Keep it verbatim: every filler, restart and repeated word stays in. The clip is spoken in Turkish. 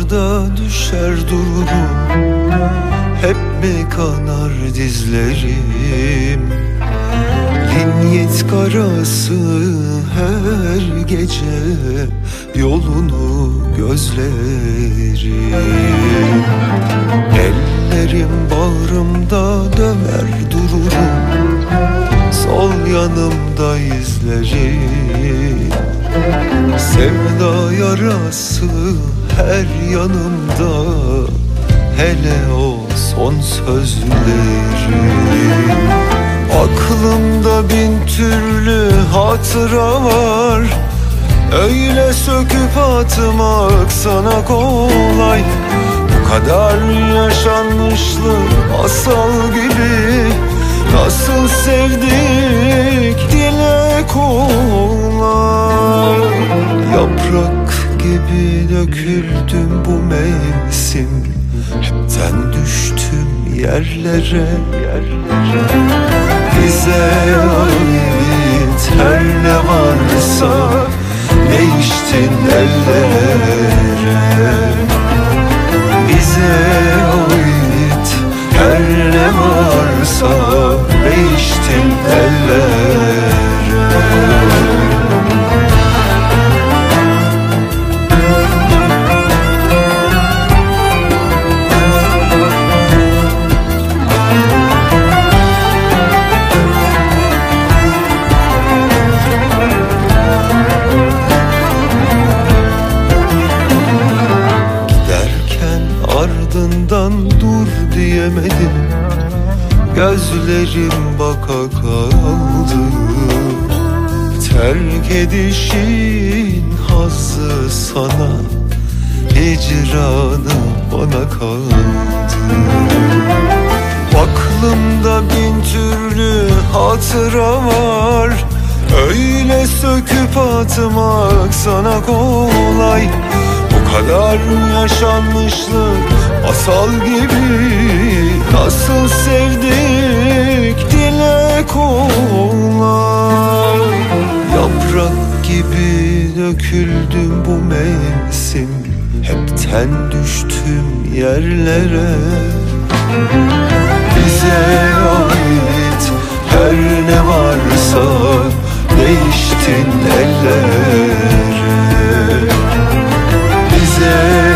Yollarda düşer dururum, hep mi kanar dizlerim? Linyit karası her gece yolunu gözlerim. Ellerim bağrımda döver dururum, sol yanımda izlerim. Sevda yarası her yanımda, hele o son sözlerim. Aklımda bin türlü hatıra var, öyle söküp atmak sana kolay. Bu kadar yaşanmışlık masal gibi, nasıl sevdik dile kolay. Yaprak gibi döküldüm bu mevsim, hepten düştüm yerlere, yerlere. Bize ait her ne varsa değiştin ellere. Bize ait her ne varsa değiştin ellere. Ardından dur diyemedim, gözlerim baka kaldı. Terk edişin hazzı sana, hicranı bana kaldı. Aklımda bin türlü hatıra var, öyle söküp atmak sana kolay. Bu kadar yaşanmışlık masal gibi, nasıl sevdik dile kolay. Yaprak gibi döküldüm bu mevsim, hepten düştüm yerlere. Bize ait her ne varsa değiştin ellere. Bize